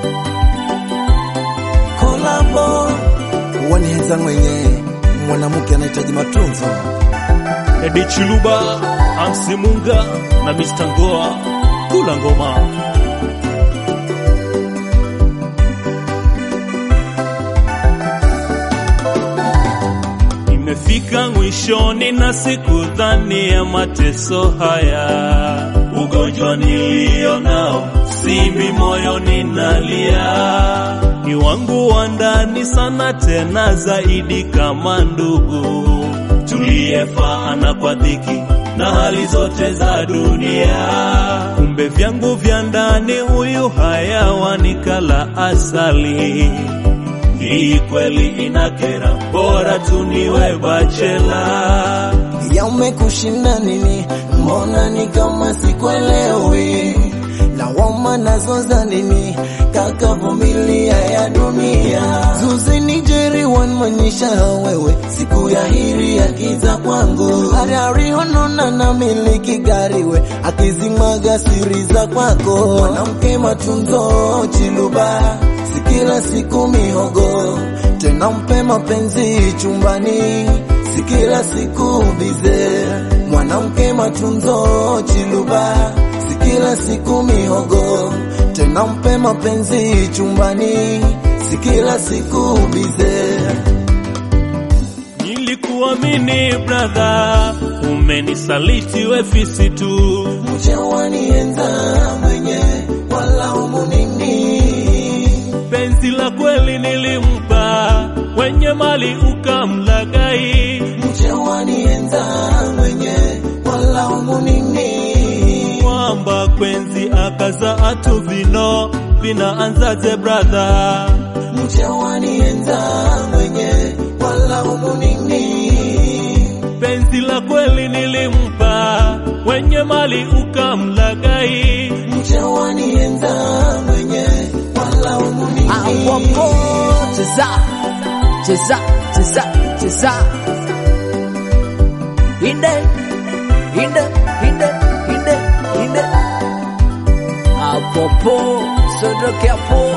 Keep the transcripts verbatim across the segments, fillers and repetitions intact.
Kolabo wanihenza mwenye mwanamke anahitaji matunzo. Edi Chiluba, Amsi Munga na Mister Ngoa, kula ngoma. Nimefika mwishoni na siku dhani ya mateso haya. Ugonjwa nilio nao, simbi moyoni nalia. Ni wangu wa ndani sana tena zaidi kama ndugu. Tuliyefaana kwa dhiki na hali zote za dunia. Kumbe vyangu vya ndani huyu hayawani kala asali. Hii kweli inakera, bora tuniwe bachela. Ya umekushinda nini? Mbona ni kama sikuelewi? Lawama nazo za nini? Kaka vumilia ya dunia. Zuzi ni Jerry One manyisha wewe. Siku ya hiri ya kiza kwangu. Harari honona na miliki gariwe. Akizimaga siri za kwako. Mwanamke matunzo Chiluba. Sikila siku mihogo. Tena mpe mapenzi chumbani. Sikila siku bize. Mwanamke matunzo Chiluba. Sikila siku mihogo. Tena mpe mapenzi chumbani. Sikila siku bize. Nilikuamini brother, umenisaliti wefisi tu. Mchewani enza mwenye wala umunini. Penzi la kweli nilimpa, wenye mali ukamlagai. Mchewani enza mwenye wala umunini. Mwamba kwenzi akaza atu vino, vina anzaze brother. Mchewani enza mwenye wala umunini. Penzi la kweli nilimpa, wenye mali ukamlagai. Mchewani enza mwenye wala umunini. Awapo cheza cheza cheza cheza inde inde inde inde inde apopo sodoke apo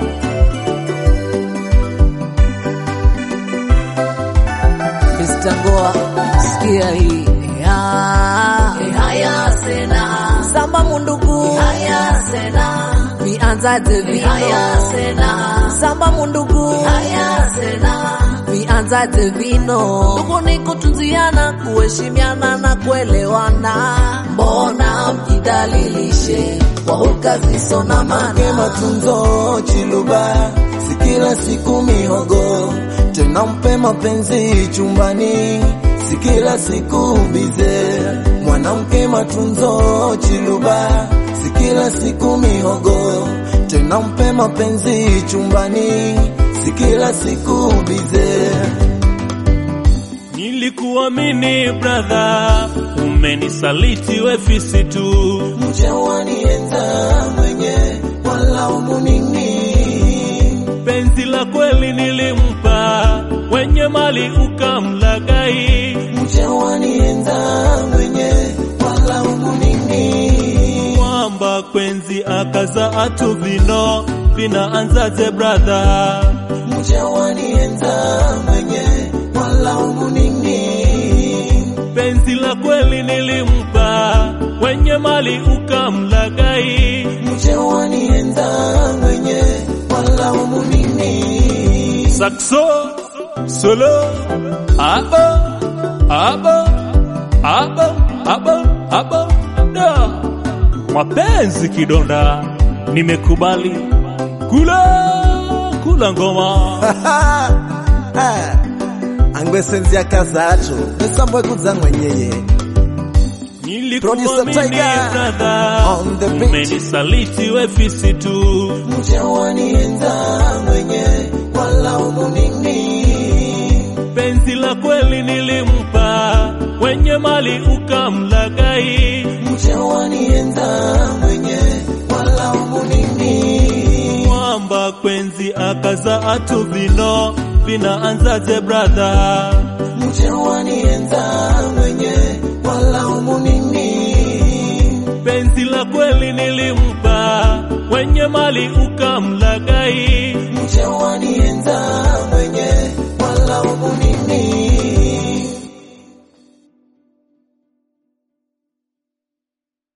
Mister Ngoa, sikia hii ya haya sena samba mundugu haya sena vianzaje vino haya sena samba mundugu haya sena vianzaje vino. Ndugu ni kutunziana, kuheshimiana na kuelewana. Mbona mjidalilishe kwa hulka ziso na maana? Matunzo Chiluba. Sikila siku mihogo. Tena mpe mapenzi chumbani. Sikila siku bize. Mwanamke matunzo Chiluba. Sikila siku mihogo. Tena mpe mapenzi chumbani. Sikila siku bize. Nilikuamini brother, umenisaliti wefisi tu. Mchewani enza mwenye wala umunini. Penzi la kweli nilimpa, wenye mali ukamlagai. Mchewani enza mwenye wala umunini. Mwamba kwenzi akaza atu vino, vina anzaze brother. Mchewani enza mwenye wala umunini. Penzi la kweli nilimpa, wenye mali ukamlagai. Mchewani enza mwenye wala umunini. Sakso solo abo abo abo abo abo da mapenzi kidonda, nimekubali kula kula ngoma. Angwe senzi ya kazacho nesambwe kudza mwenyeye. Nilikuamini brother, umenisaliti wefisi tu. Mchewani enza mwenye wala umunini. Penzi la kweli nilimpa, wenye mali ukamlagai. Mchewani enza mwenye wala umunini. Mwamba kwenzi akaza atu vino, vina anzaze brother. Mchewani enza mwenye wala umunini. Penzi la kweli nilimpa, mwenye mali ukamlagai,